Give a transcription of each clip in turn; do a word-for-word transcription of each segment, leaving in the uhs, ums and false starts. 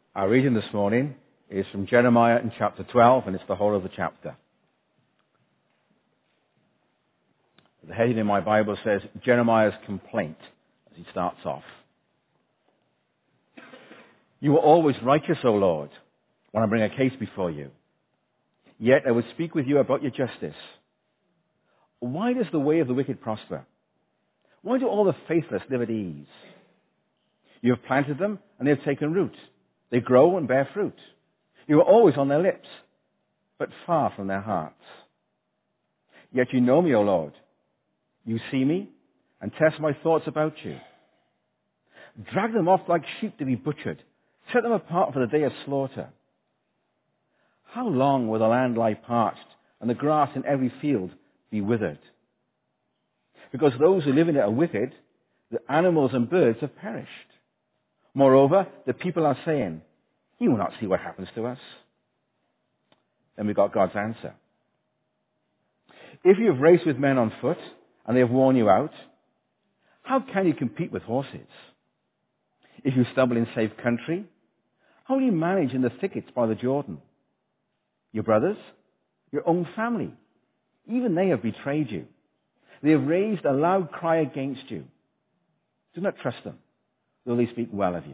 Our reading this morning is from Jeremiah in chapter twelve, and it's the whole of the chapter. The heading in my Bible says, Jeremiah's complaint, as he starts off. You are always righteous, O Lord, when I bring a case before you. Yet I would speak with you about your justice. Why does the way of the wicked prosper? Why do all the faithless live at ease? You have planted them, and they have taken root. They grow and bear fruit. You are always on their lips, but far from their hearts. Yet you know me, O Lord. You see me and test my thoughts about you. Drag them off like sheep to be butchered. Set them apart for the day of slaughter. How long will the land lie parched and the grass in every field be withered? Because those who live in it are wicked, the animals and birds have perished. Moreover, the people are saying, you will not see what happens to us. Then we got God's answer. If you have raced with men on foot and they have worn you out, how can you compete with horses? If you stumble in safe country, how will you manage in the thickets by the Jordan? Your brothers, your own family, even they have betrayed you. They have raised a loud cry against you. Do not trust them, though they speak well of you.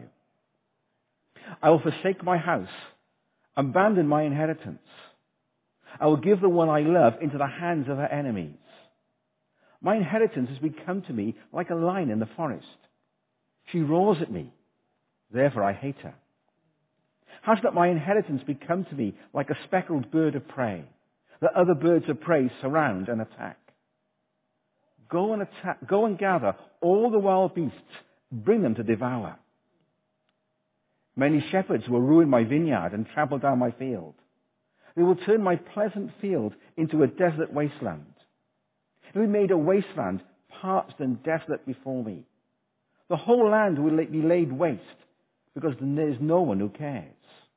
I will forsake my house, abandon my inheritance. I will give the one I love into the hands of her enemies. My inheritance has become to me like a lion in the forest. She roars at me, therefore I hate her. Has not my inheritance become to me like a speckled bird of prey, that other birds of prey surround and attack? Go and attack, go and gather all the wild beasts, bring them to devour. Many shepherds will ruin my vineyard and trample down my field. They will turn my pleasant field into a desert wasteland. It will be made a wasteland, parched and desolate before me. The whole land will be laid waste, because there is no one who cares.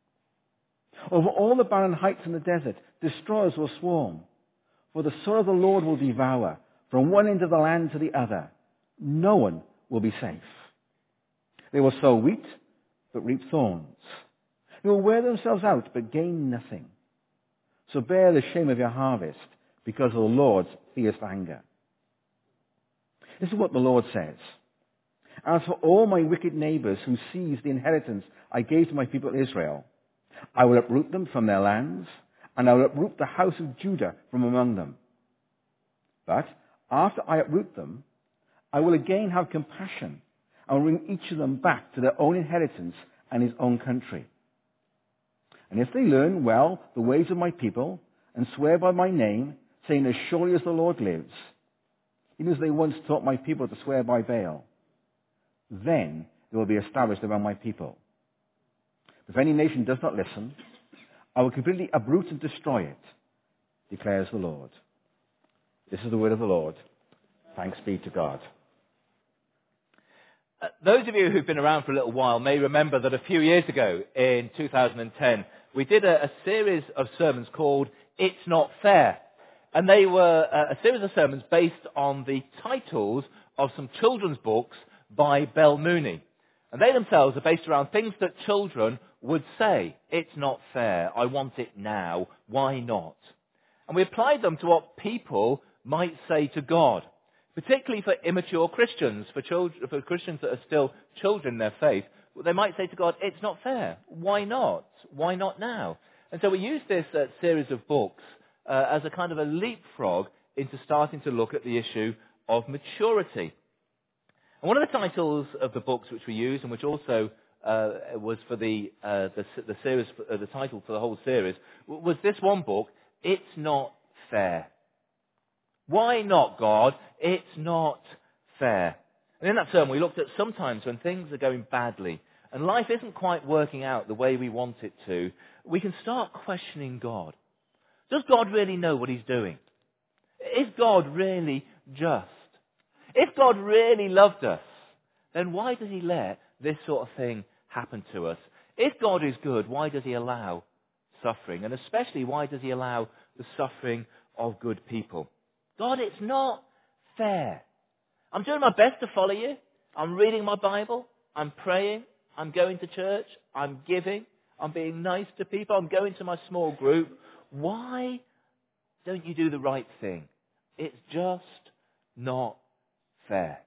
Over all the barren heights in the desert, destroyers will swarm. For the sword of the Lord will devour, from one end of the land to the other. No one will be safe. They will sow wheat, but reap thorns. They will wear themselves out, but gain nothing. So bear the shame of your harvest, because of the Lord's fierce anger. This is what the Lord says. As for all my wicked neighbors who seized the inheritance I gave to my people Israel, I will uproot them from their lands, and I will uproot the house of Judah from among them. But after I uproot them, I will again have compassion, and will bring each of them back to their own inheritance and his own country. And if they learn well the ways of my people, and swear by my name, saying, as surely as the Lord lives, even as they once taught my people to swear by Baal, then they will be established among my people. If any nation does not listen, I will completely uproot and destroy it, declares the Lord. This is the word of the Lord. Thanks be to God. Uh, those of you who've been around for a little while may remember that a few years ago, in two thousand ten, we did a, a series of sermons called It's Not Fair. And they were uh, a series of sermons based on the titles of some children's books by Bell Mooney. And they themselves are based around things that children would say. It's not fair. I want it now. Why not? And we applied them to what people might say to God, particularly for immature Christians, for, children, for Christians that are still children in their faith. They might say to God, it's not fair. Why not? Why not now? And so we used this uh, series of books uh, as a kind of a leapfrog into starting to look at the issue of maturity. And one of the titles of the books which we used, and which also uh, was for the, uh, the the series, uh, the title for the whole series, was this one book, It's Not Fair. Why not, God? It's not fair. And in that sermon, we looked at sometimes when things are going badly and life isn't quite working out the way we want it to, we can start questioning God. Does God really know what he's doing? Is God really just? If God really loved us, then why does he let this sort of thing happen to us? If God is good, why does he allow suffering? And especially, why does he allow the suffering of good people? God, it's not fair. I'm doing my best to follow you. I'm reading my Bible. I'm praying. I'm going to church. I'm giving. I'm being nice to people. I'm going to my small group. Why don't you do the right thing? It's just not fair.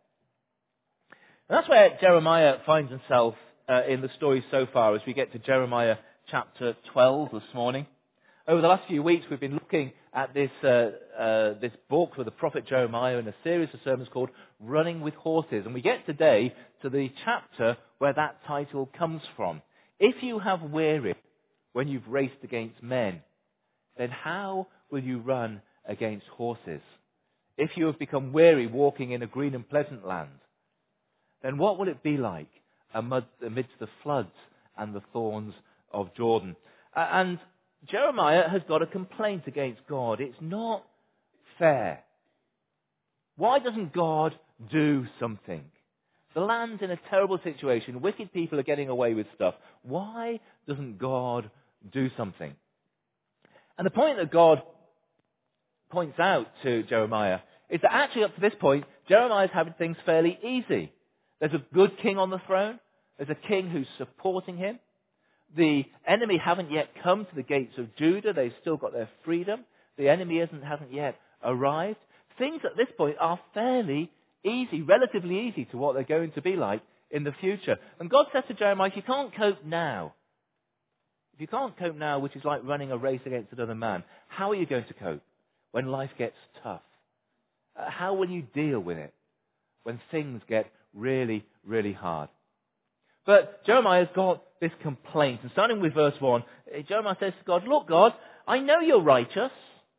And that's where Jeremiah finds himself uh, in the story so far as we get to Jeremiah chapter twelve this morning. Over the last few weeks, we've been looking at this uh, uh, this book with the prophet Jeremiah in a series of sermons called Running with Horses. And we get today to the chapter where that title comes from. If you have wearied when you've raced against men, then how will you run against horses? If you have become weary walking in a green and pleasant land, then what will it be like amidst the floods and the thorns of Jordan? Uh, and Jeremiah has got a complaint against God. It's not fair. Why doesn't God do something? The land's in a terrible situation. Wicked people are getting away with stuff. Why doesn't God do something? And the point that God points out to Jeremiah is that actually up to this point, Jeremiah's having things fairly easy. There's a good king on the throne. There's a king who's supporting him. The enemy haven't yet come to the gates of Judah. They've still got their freedom. The enemy hasn't, hasn't yet arrived. Things at this point are fairly easy, relatively easy to what they're going to be like in the future. And God says to Jeremiah, if you can't cope now, if you can't cope now, which is like running a race against another man, how are you going to cope when life gets tough? Uh, how will you deal with it when things get really, really hard? But Jeremiah's got this complaint. And starting with verse one, Jeremiah says to God, look, God, I know you're righteous.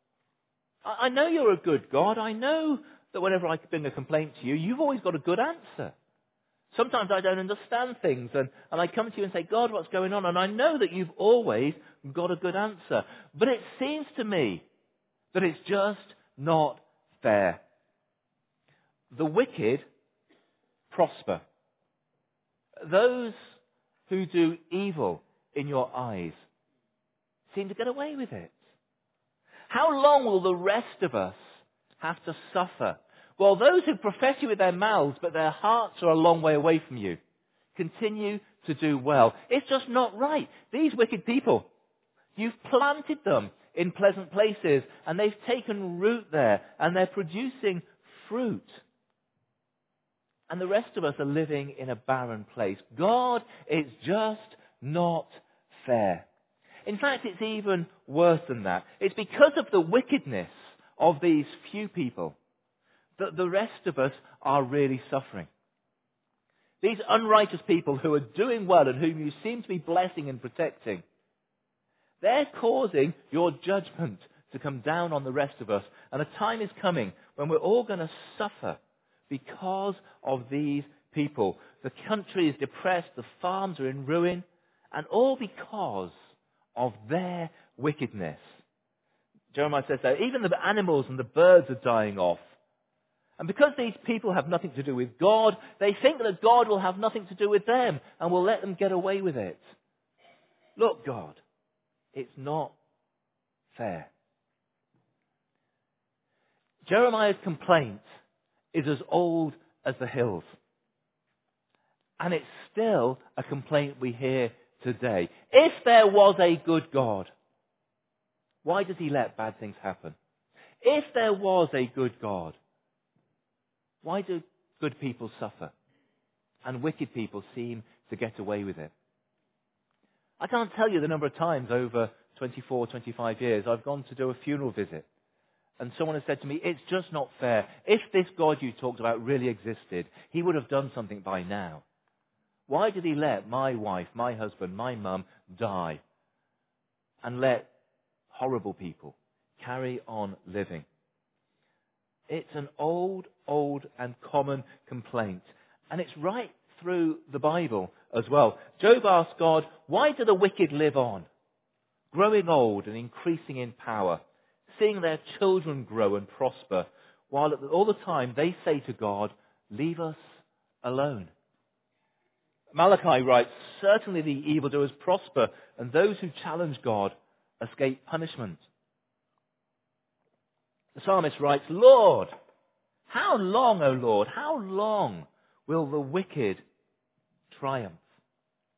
I know you're a good God. I know that whenever I bring a complaint to you, you've always got a good answer. Sometimes I don't understand things, and, and I come to you and say, God, what's going on? And I know that you've always got a good answer. But it seems to me that it's just not fair. The wicked prosper. Those who do evil in your eyes seem to get away with it. How long will the rest of us have to suffer? Well, those who profess you with their mouths, but their hearts are a long way away from you, continue to do well. It's just not right. These wicked people, you've planted them in pleasant places, and they've taken root there, and they're producing fruit. And the rest of us are living in a barren place. God, it's just not fair. In fact, it's even worse than that. It's because of the wickedness of these few people that the rest of us are really suffering. These unrighteous people who are doing well and whom you seem to be blessing and protecting, they're causing your judgment to come down on the rest of us. And a time is coming when we're all going to suffer because of these people. The country is depressed, the farms are in ruin, and all because of their wickedness. Jeremiah says that even the animals and the birds are dying off. And because these people have nothing to do with God, they think that God will have nothing to do with them and will let them get away with it. Look, God, it's not fair. Jeremiah's complaint is as old as the hills. And it's still a complaint we hear today. If there was a good God, why does he let bad things happen? If there was a good God, why do good people suffer and wicked people seem to get away with it? I can't tell you the number of times over twenty-four, twenty-five years I've gone to do a funeral visit. And someone has said to me, it's just not fair. If this God you talked about really existed, he would have done something by now. Why did he let my wife, my husband, my mum die and let horrible people carry on living? It's an old, old and common complaint. And it's right through the Bible as well. Job asked God, why do the wicked live on, growing old and increasing in power, seeing their children grow and prosper, while all the time they say to God, leave us alone? Malachi writes, certainly the evildoers prosper, and those who challenge God escape punishment. The psalmist writes, Lord, how long, O Lord, how long will the wicked triumph?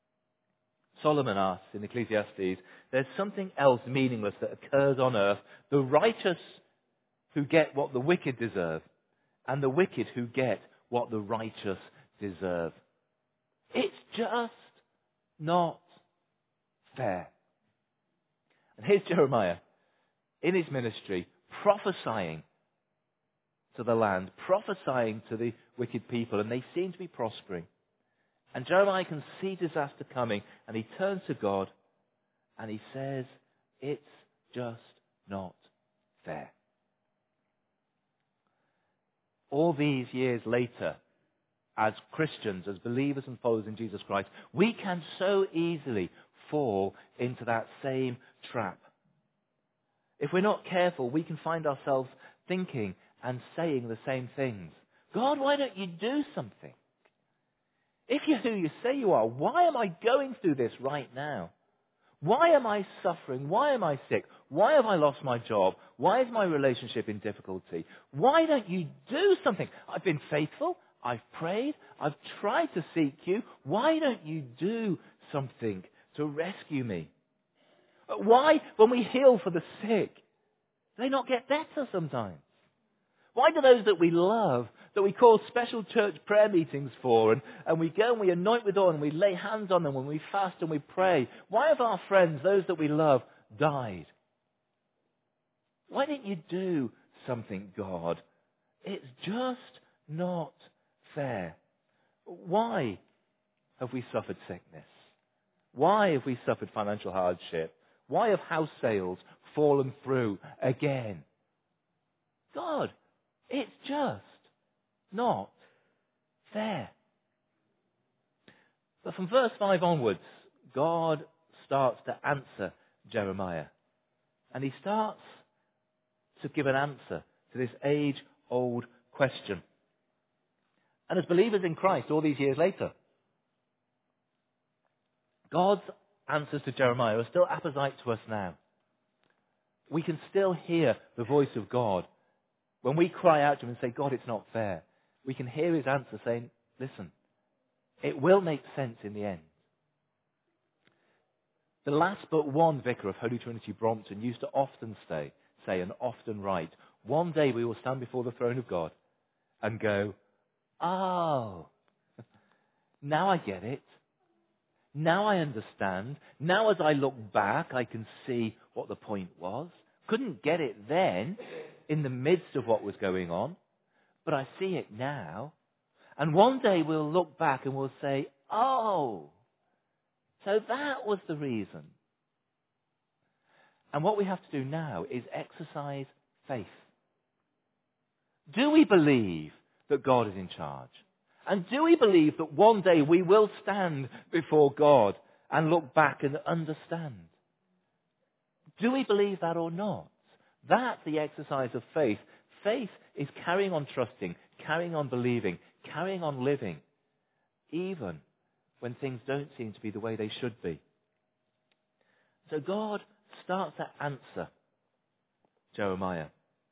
Solomon asks in Ecclesiastes, there's something else meaningless that occurs on earth. The righteous who get what the wicked deserve, and the wicked who get what the righteous deserve. It's just not fair. And here's Jeremiah in his ministry prophesying to the land, prophesying to the wicked people, and they seem to be prospering. And Jeremiah can see disaster coming, and he turns to God and he says, it's just not fair. All these years later, as Christians, as believers and followers in Jesus Christ, we can so easily fall into that same trap. If we're not careful, we can find ourselves thinking and saying the same things. God, why don't you do something? If you're who you say you are, why am I going through this right now? Why am I suffering? Why am I sick? Why have I lost my job? Why is my relationship in difficulty? Why don't you do something? I've been faithful. I've prayed. I've tried to seek you. Why don't you do something to rescue me? Why, when we heal for the sick, do they not get better sometimes? Why do those that we love, that we call special church prayer meetings for, and, and we go and we anoint with oil and we lay hands on them when we fast and we pray, why have our friends, those that we love, died? Why didn't you do something, God? It's just not fair. Why have we suffered sickness? Why have we suffered financial hardship? Why have house sales fallen through again? God, it's just not fair. But from verse five onwards, God starts to answer Jeremiah. And he starts to give an answer to this age-old question. And as believers in Christ all these years later, God's answers to Jeremiah are still apposite to us now. We can still hear the voice of God. When we cry out to him and say, God, it's not fair, we can hear his answer saying, listen, it will make sense in the end. The last but one vicar of Holy Trinity Brompton used to often say, say and often write, one day we will stand before the throne of God and go, oh, now I get it. Now I understand. Now as I look back, I can see what the point was. Couldn't get it then, in the midst of what was going on, but I see it now. And one day we'll look back and we'll say, oh, so that was the reason. And what we have to do now is exercise faith. Do we believe that God is in charge? And do we believe that one day we will stand before God and look back and understand? Do we believe that or not? That's the exercise of faith. Faith is carrying on trusting, carrying on believing, carrying on living, even when things don't seem to be the way they should be. So God starts to answer Jeremiah.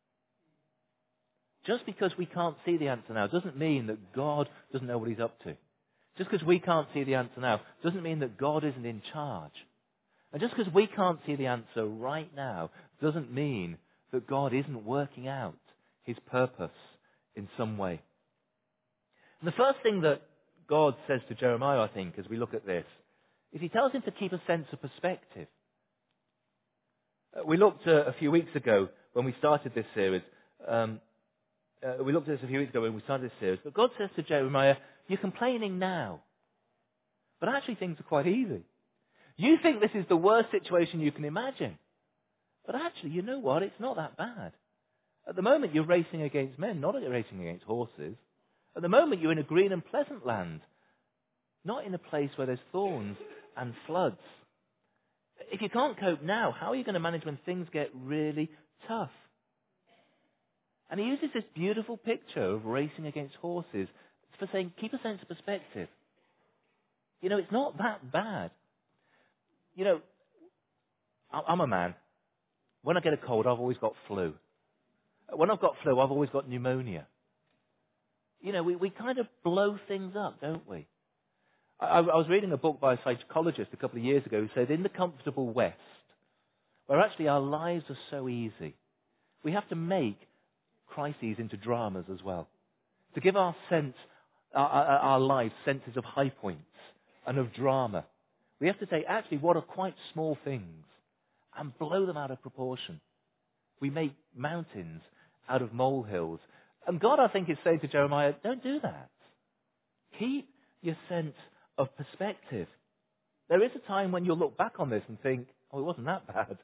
Just because we can't see the answer now doesn't mean that God doesn't know what he's up to. Just because we can't see the answer now doesn't mean that God isn't in charge. And just because we can't see the answer right now doesn't mean that God isn't working out his purpose in some way. And the first thing that God says to Jeremiah, I think, as we look at this, is he tells him to keep a sense of perspective. Uh, we looked uh, a few weeks ago when we started this series, um, Uh, we looked at this a few weeks ago when we started this series. But God says to Jeremiah, you're complaining now. But actually things are quite easy. You think this is the worst situation you can imagine. But actually, you know what? It's not that bad. At the moment, you're racing against men, not racing against horses. At the moment, you're in a green and pleasant land, not in a place where there's thorns and floods. If you can't cope now, how are you going to manage when things get really tough? And he uses this beautiful picture of racing against horses for saying, keep a sense of perspective. You know, it's not that bad. You know, I'm a man. When I get a cold, I've always got flu. When I've got flu, I've always got pneumonia. You know, we, we kind of blow things up, don't we? I, I was reading a book by a psychologist a couple of years ago who said, in the comfortable West, where actually our lives are so easy, we have to make crises into dramas as well. To give our sense, our, our, our lives senses of high points and of drama. We have to say, actually, what are quite small things and blow them out of proportion. We make mountains out of molehills. And God, I think, is saying to Jeremiah, don't do that. Keep your sense of perspective. There is a time when you'll look back on this and think, oh, it wasn't that bad.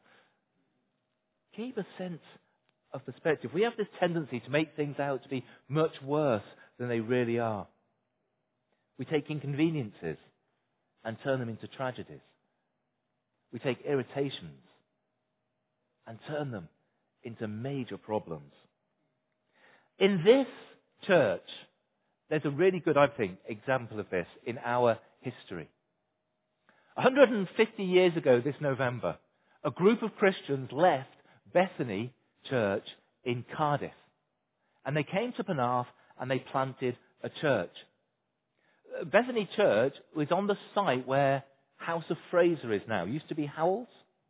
Keep a sense of perspective. We have this tendency to make things out to be much worse than they really are. We take inconveniences and turn them into tragedies. We take irritations and turn them into major problems. In this church, there's a really good, I think, example of this in our history. one hundred fifty years ago this November, a group of Christians left Bethany Church in Cardiff. And they came to Penarth and they planted a church. Bethany Church was on the site where House of Fraser is now. It used to be Howells.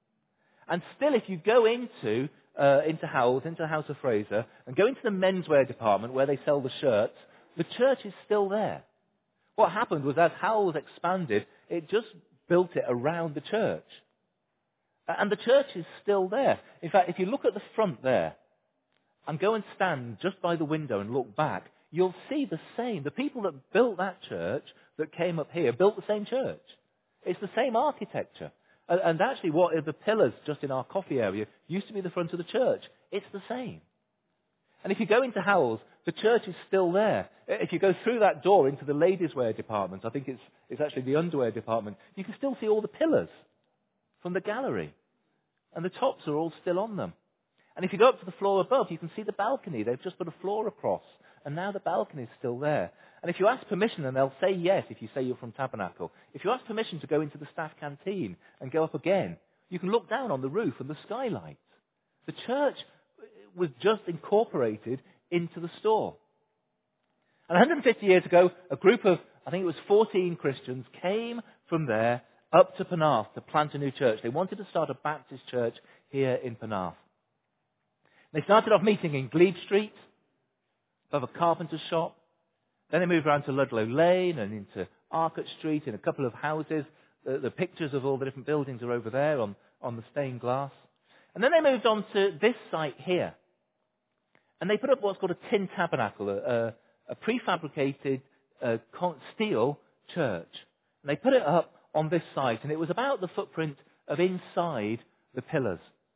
And still, if you go into uh, into Howells, into the House of Fraser, and go into the menswear department where they sell the shirts, the church is still there. What happened was as Howells expanded, it just built it around the church. And the church is still there. In fact, if you look at the front there and go and stand just by the window and look back, you'll see the same. The people that built that church, that came up here, built the same church. It's the same architecture. And actually, what are the pillars just in our coffee area used to be the front of the church. It's the same. And if you go into Howells, the church is still there. If you go through that door into the ladies' wear department, I think it's, it's actually the underwear department, you can still see all the pillars from the gallery. And the tops are all still on them. And if you go up to the floor above, you can see the balcony. They've just put a floor across. And now the balcony is still there. And if you ask permission, and they'll say yes if you say you're from Tabernacle, if you ask permission to go into the staff canteen and go up again, you can look down on the roof and the skylight. The church was just incorporated into the store. And one hundred fifty years ago, a group of, I think it was fourteen Christians, came from there up to Penarth to plant a new church. They wanted to start a Baptist church here in Penarth. They started off meeting in Glebe Street, above a carpenter's shop. Then they moved around to Ludlow Lane and into Arcot Street in a couple of houses. The, the pictures of all the different buildings are over there on, on the stained glass. And then they moved on to this site here. And they put up what's called a tin tabernacle, a, a, a prefabricated uh, steel church. And they put it up on this site, and it was about the footprint of inside the pillars.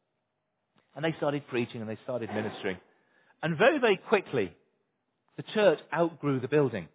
And they started preaching and they started ministering. And very, very quickly, the church outgrew the building.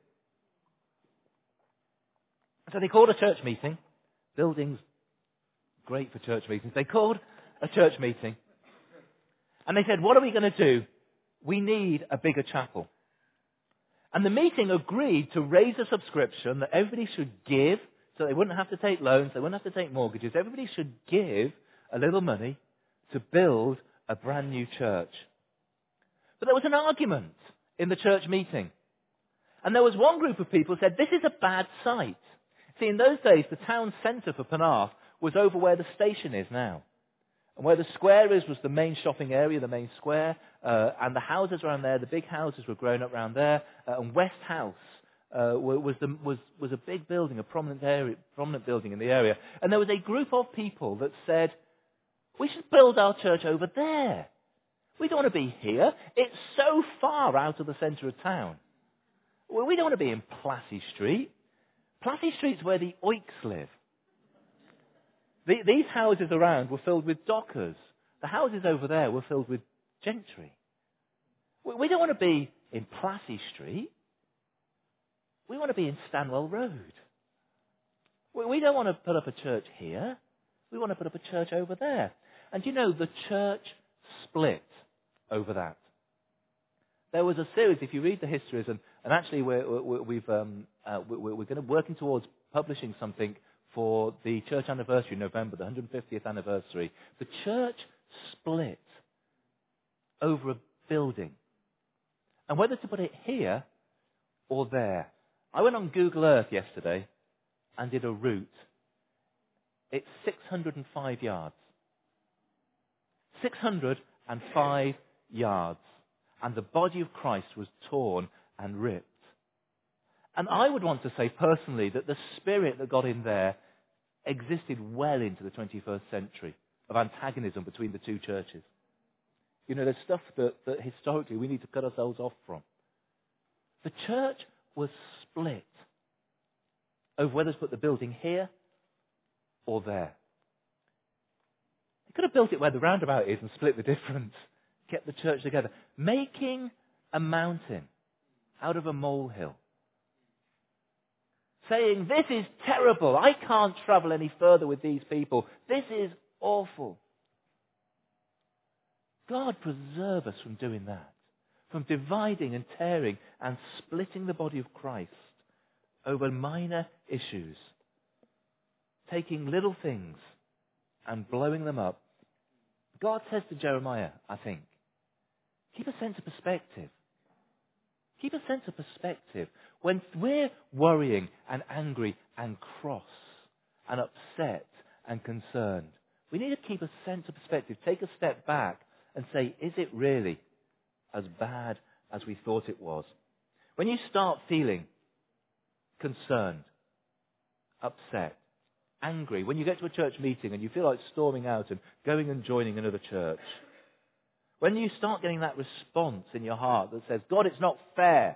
So they called a church meeting. Buildings, great for church meetings. They called a church meeting. And they said, what are we going to do? We need a bigger chapel. And the meeting agreed to raise a subscription that everybody should give, so they wouldn't have to take loans, they wouldn't have to take mortgages. Everybody should give a little money to build a brand new church. But there was an argument in the church meeting. And there was one group of people who said, this is a bad site. See, in those days, the town centre for Penarth was over where the station is now. And where the square is was the main shopping area, the main square. Uh, and the houses around there, the big houses were growing up around there. Uh, and West House uh, was, the, was, was a big building, a prominent, area, prominent building in the area. And there was a group of people that said, we should build our church over there. We don't want to be here. It's so far out of the centre of town. Well, we don't want to be in Plassey Street. Plassey Street's where the oiks live. The, these houses around were filled with dockers. The houses over there were filled with gentry. We, we don't want to be in Plassey Street. We want to be in Stanwell Road. We, we don't want to put up a church here. We want to put up a church over there. And you know, the church split over that. There was a series, if you read the histories, and, and actually we're, we're, we've, um, uh, we're, we're going to working towards publishing something for the church anniversary in November, the one hundred fiftieth anniversary. The church split over a building. And whether to put it here or there. I went on Google Earth yesterday, and did a route, it's six hundred five yards. six hundred five yards. And the body of Christ was torn and ripped. And I would want to say personally that the spirit that got in there existed well into the twenty-first century of antagonism between the two churches. You know, there's stuff that, that historically we need to cut ourselves off from. The church was split over whether to put the building here or there. They could have built it where the roundabout is and split the difference, kept the church together. Making a mountain out of a molehill. Saying, this is terrible. I can't travel any further with these people. This is awful. God preserve us from doing that. From dividing and tearing and splitting the body of Christ over minor issues. Taking little things and blowing them up. God says to Jeremiah, I think, keep a sense of perspective. Keep a sense of perspective. When we're worrying and angry and cross and upset and concerned, we need to keep a sense of perspective. Take a step back and say, is it really as bad as we thought it was? When you start feeling concerned, upset, angry, when you get to a church meeting and you feel like storming out and going and joining another church, when you start getting that response in your heart that says, God, it's not fair.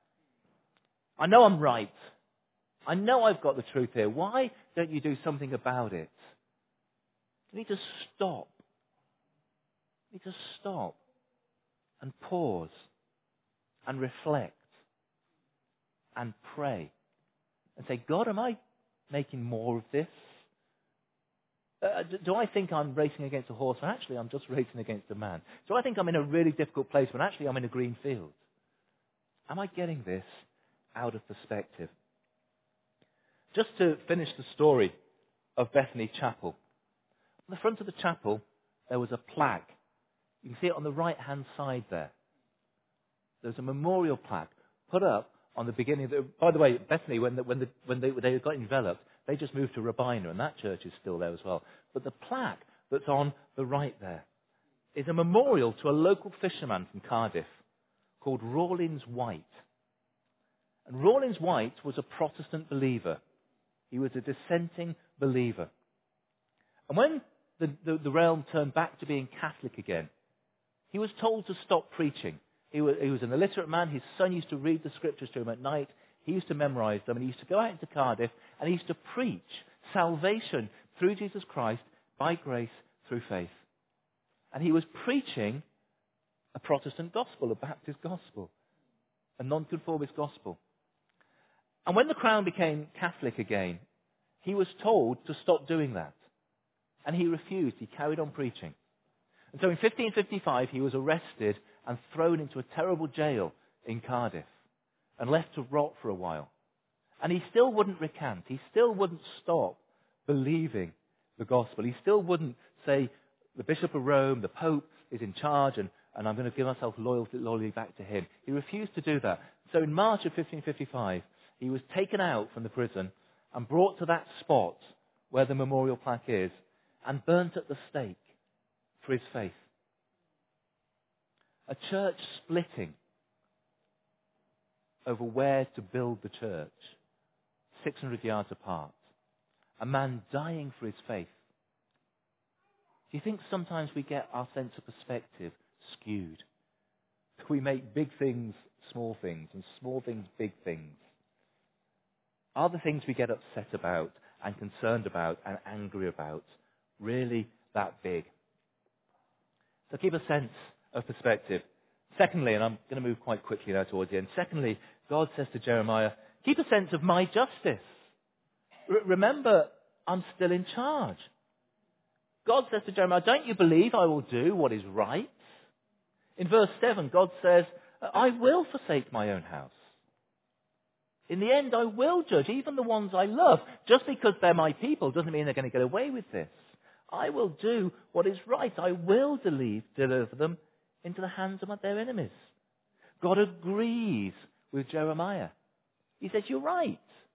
I know I'm right. I know I've got the truth here. Why don't you do something about it? You need to stop. You need to stop and pause and reflect and pray and say, God, am I making more of this? Uh, do I think I'm racing against a horse when actually I'm just racing against a man? Do I think I'm in a really difficult place when actually I'm in a green field? Am I getting this out of perspective? Just to finish the story of Bethany Chapel. On the front of the chapel, there was a plaque. You can see it on the right-hand side there. There's a memorial plaque put up on the beginning of the... By the way, Bethany, when, the, when, the, when they, they got enveloped, they just moved to Rabina, and that church is still there as well. But the plaque that's on the right there is a memorial to a local fisherman from Cardiff called Rawlins White. And Rawlins White was a Protestant believer. He was a dissenting believer. And when the, the, the realm turned back to being Catholic again, he was told to stop preaching. He was, he was an illiterate man. His son used to read the scriptures to him at night. He used to memorize them, and he used to go out into Cardiff, and he used to preach salvation through Jesus Christ by grace through faith. And he was preaching a Protestant gospel, a Baptist gospel, a nonconformist gospel. And when the Crown became Catholic again, he was told to stop doing that. And he refused. He carried on preaching. And so in fifteen fifty-five, he was arrested and thrown into a terrible jail in Cardiff and left to rot for a while. And he still wouldn't recant. He still wouldn't stop believing the gospel. He still wouldn't say, the Bishop of Rome, the Pope is in charge, and, and I'm going to give myself loyalty, loyally back to him. He refused to do that. So in March of fifteen fifty-five, he was taken out from the prison and brought to that spot where the memorial plaque is and burnt at the stake for his faith. A church splitting over where to build the church, six hundred yards apart. A man dying for his faith. Do you think sometimes we get our sense of perspective skewed? We make big things small things and small things big things. Are the things we get upset about and concerned about and angry about really that big? So keep a sense of perspective. Secondly, and I'm going to move quite quickly now towards the end. Secondly, God says to Jeremiah, keep a sense of my justice. R- remember, I'm still in charge. God says to Jeremiah, don't you believe I will do what is right? In verse seven, God says, I will forsake my own house. In the end, I will judge even the ones I love. Just because they're my people doesn't mean they're going to get away with this. I will do what is right. I will deliver them into the hands of their enemies. God agrees with Jeremiah. He says, you're right.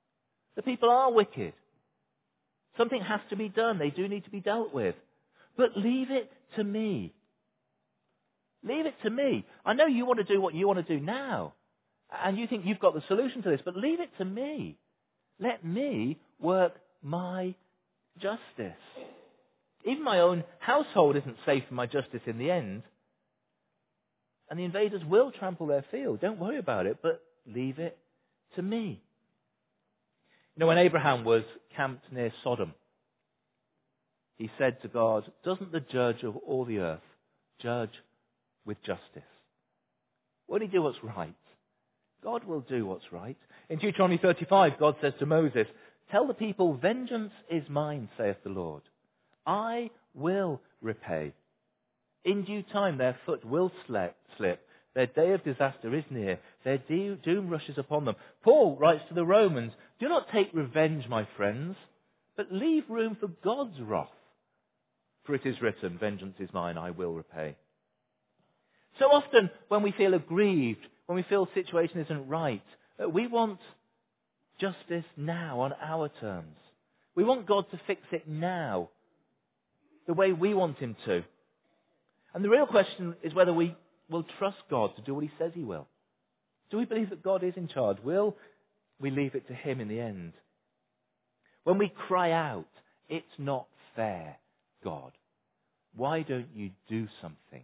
The people are wicked. Something has to be done. They do need to be dealt with. But leave it to me. Leave it to me. I know you want to do what you want to do now. And you think you've got the solution to this. But leave it to me. Let me work my justice. Even my own household isn't safe from my justice in the end. And the invaders will trample their field. Don't worry about it, but leave it to me. You know, when Abraham was camped near Sodom, he said to God, doesn't the judge of all the earth judge with justice? Won't he do what's right? God will do what's right. In Deuteronomy thirty-five, God says to Moses, tell the people, vengeance is mine, saith the Lord. I will repay. In due time their foot will slip. Their day of disaster is near. Their doom rushes upon them. Paul writes to the Romans, do not take revenge, my friends, but leave room for God's wrath. For it is written, vengeance is mine, I will repay. So often when we feel aggrieved, when we feel the situation isn't right, we want justice now on our terms. We want God to fix it now, the way we want him to. And the real question is whether we will trust God to do what he says he will. Do we believe that God is in charge? Will we leave it to him in the end? When we cry out, it's not fair, God. Why don't you do something?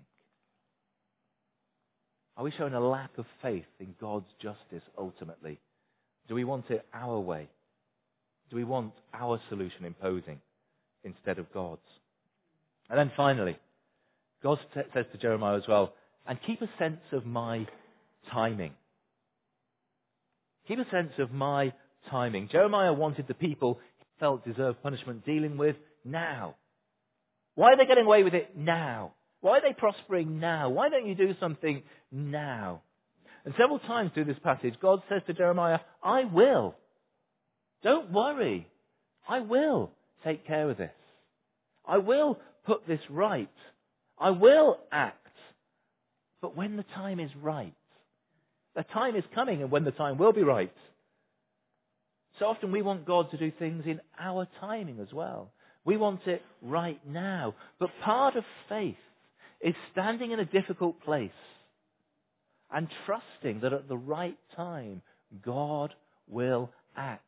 Are we showing a lack of faith in God's justice ultimately? Do we want it our way? Do we want our solution imposing instead of God's? And then finally, God says to Jeremiah as well, and keep a sense of my timing. Keep a sense of my timing. Jeremiah wanted the people he felt deserved punishment dealing with now. Why are they getting away with it now? Why are they prospering now? Why don't you do something now? And several times through this passage, God says to Jeremiah, I will. Don't worry. I will take care of this. I will put this right. I will act. But when the time is right, the time is coming and when the time will be right. So often we want God to do things in our timing as well. We want it right now. But part of faith is standing in a difficult place and trusting that at the right time, God will act.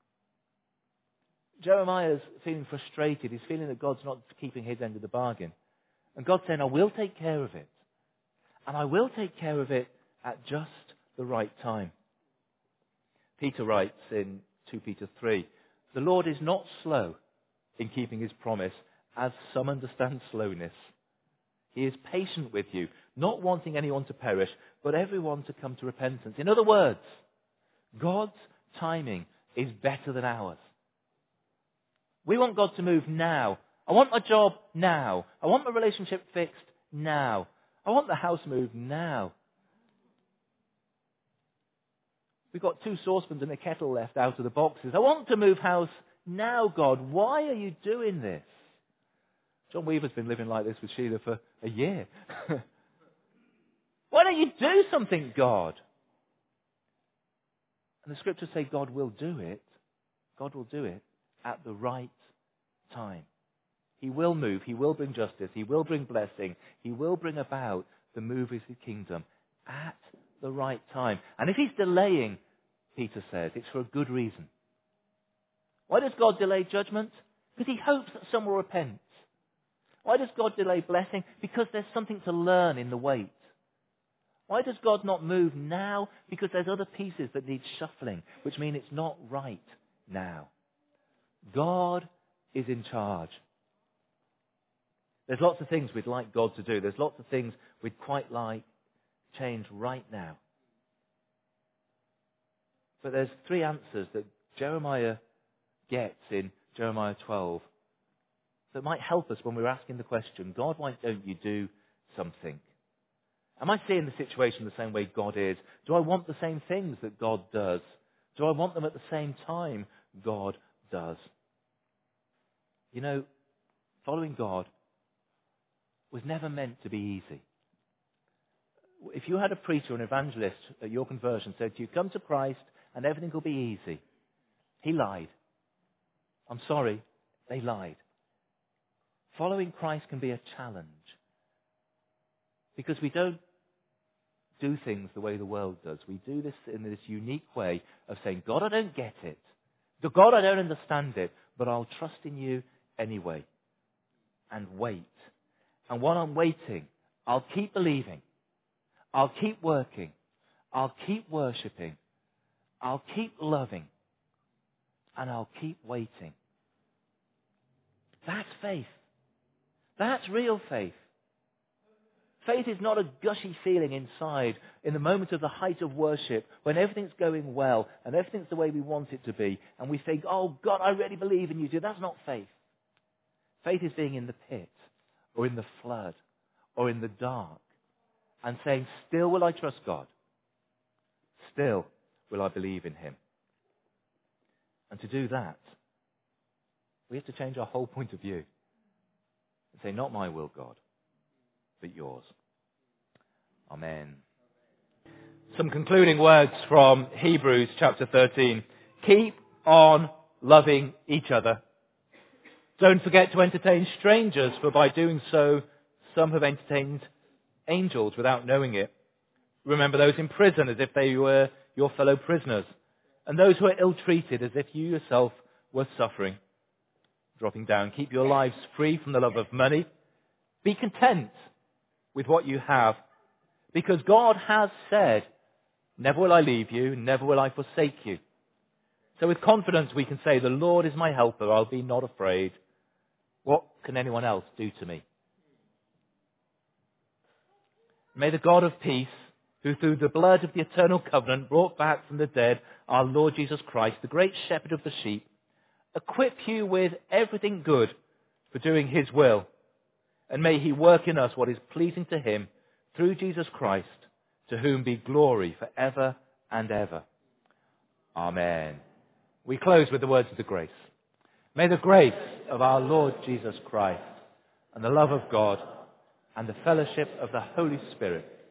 Jeremiah's feeling frustrated. He's feeling that God's not keeping his end of the bargain. And God's saying, I will take care of it. And I will take care of it at just the right time. Peter writes in two Peter three, the Lord is not slow in keeping his promise, as some understand slowness. He is patient with you, not wanting anyone to perish, but everyone to come to repentance. In other words, God's timing is better than ours. We want God to move now. I want my job now. I want my relationship fixed now. I want the house moved now. We've got two saucepans and a kettle left out of the boxes. I want to move house now, God. Why are you doing this? John Weaver's been living like this with Sheila for a year. Why don't you do something, God? And the scriptures say God will do it. God will do it at the right time. He will move. He will bring justice. He will bring blessing. He will bring about the move of his kingdom at the right time. And if he's delaying, Peter says, it's for a good reason. Why does God delay judgment? Because he hopes that some will repent. Why does God delay blessing? Because there's something to learn in the wait. Why does God not move now? Because there's other pieces that need shuffling, which mean it's not right now. God is in charge. There's lots of things we'd like God to do. There's lots of things we'd quite like change right now. But there's three answers that Jeremiah gets in Jeremiah twelve that might help us when we're asking the question, God, why don't you do something? Am I seeing the situation the same way God is? Do I want the same things that God does? Do I want them at the same time God does? You know, following God was never meant to be easy. If you had a preacher or an evangelist at your conversion said to you, come to Christ and everything will be easy, He lied. I'm sorry, they lied. Following Christ can be a challenge because we don't do things the way the world does. We do this in this unique way of saying, God, I don't get it. God, I don't understand it, but I'll trust in you anyway. And wait. And while I'm waiting, I'll keep believing. I'll keep working. I'll keep worshipping. I'll keep loving. And I'll keep waiting. That's faith. That's real faith. Faith is not a gushy feeling inside in the moment of the height of worship when everything's going well and everything's the way we want it to be and we think, oh God, I really believe in you. That's not faith. Faith is being in the pit or in the flood or in the dark and saying, still will I trust God. Still will I believe in him. And to do that, we have to change our whole point of view and say, not my will, God, but yours. Amen. Some concluding words from Hebrews chapter thirteen. Keep on loving each other. Don't forget to entertain strangers, for by doing so, some have entertained angels without knowing it. Remember those in prison as if they were your fellow prisoners, and those who are ill-treated as if you yourself were suffering. Dropping down, keep your lives free from the love of money. Be content with what you have, because God has said, never will I leave you, never will I forsake you. So with confidence we can say, the Lord is my helper, I'll be not afraid. What can anyone else do to me? May the God of peace, who through the blood of the eternal covenant brought back from the dead our Lord Jesus Christ, the great shepherd of the sheep, equip you with everything good for doing his will. And may he work in us what is pleasing to him through Jesus Christ, to whom be glory forever and ever. Amen. We close with the words of the grace. May the grace of our Lord Jesus Christ and the love of God and the fellowship of the Holy Spirit